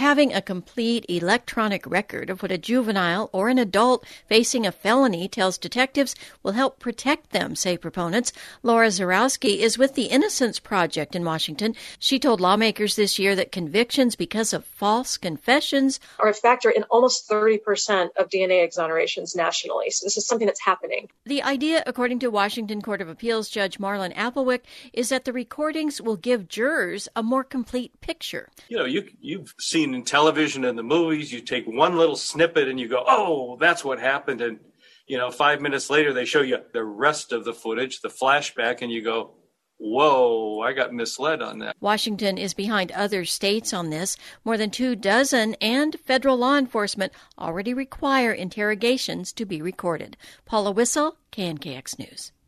having a complete electronic record of what a juvenile or an adult facing a felony tells detectives will help protect them, say proponents. Laura Zarowski is with the Innocence Project in Washington. She told lawmakers this year that convictions because of false confessions are a factor in almost 30% of DNA exonerations nationally. So this is something that's happening. The idea, according to Washington Court of Appeals Judge Marlon Applewick, is that the recordings will give jurors a more complete picture. You've seen in television and the movies, you take one little snippet and you go, oh, that's what happened. And, 5 minutes later, they show you the rest of the footage, the flashback, and you go, whoa, I got misled on that. Washington is behind other states on this. More than 24 and federal law enforcement already require interrogations to be recorded. Paula Wissel, KNKX News.